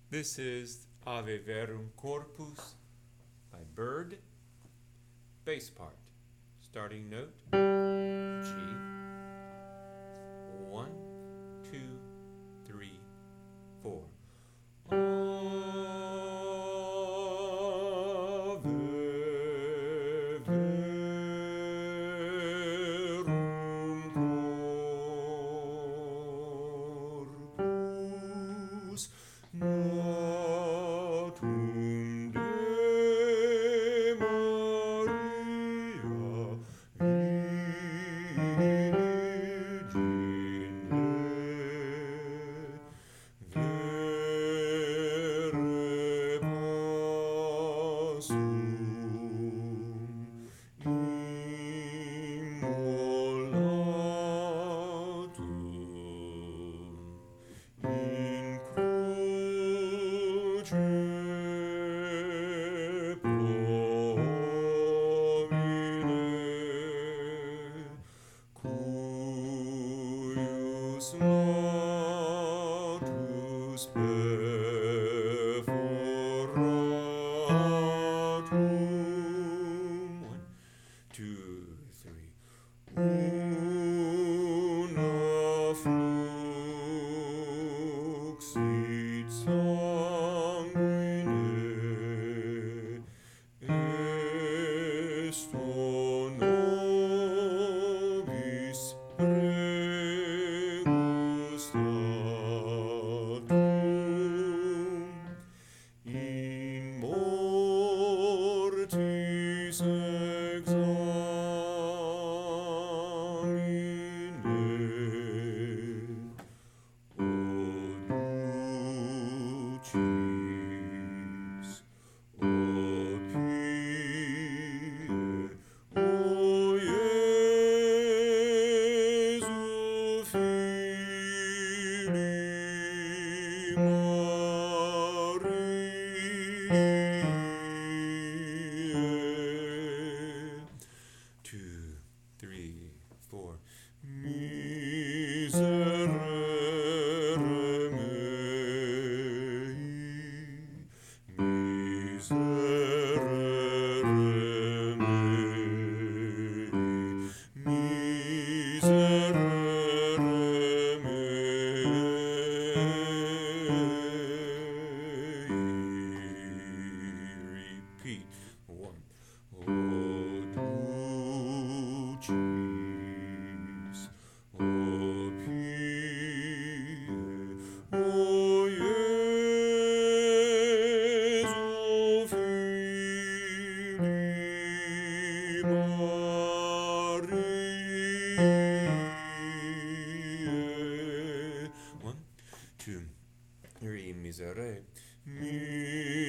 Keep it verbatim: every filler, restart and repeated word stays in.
This is Ave Verum Corpus by Bird. Bass part. Starting note G. One, two, three, four. Ave Verum Corpus Natum de Maria Virgine Vere Passum Immolatum in cruce promine, cuius natus perforatum. One, two, three. Una fluxit sanguine esto nobis regustatum in mortis examine. O ducis, o pie, o Iesu Filii Mariae. Two, three, four. Miserere mei, miserere mei, miserere mei. Repeat. One. O ducis, o pie, o Iesu Filii Mariae. One, two, three. Miserere.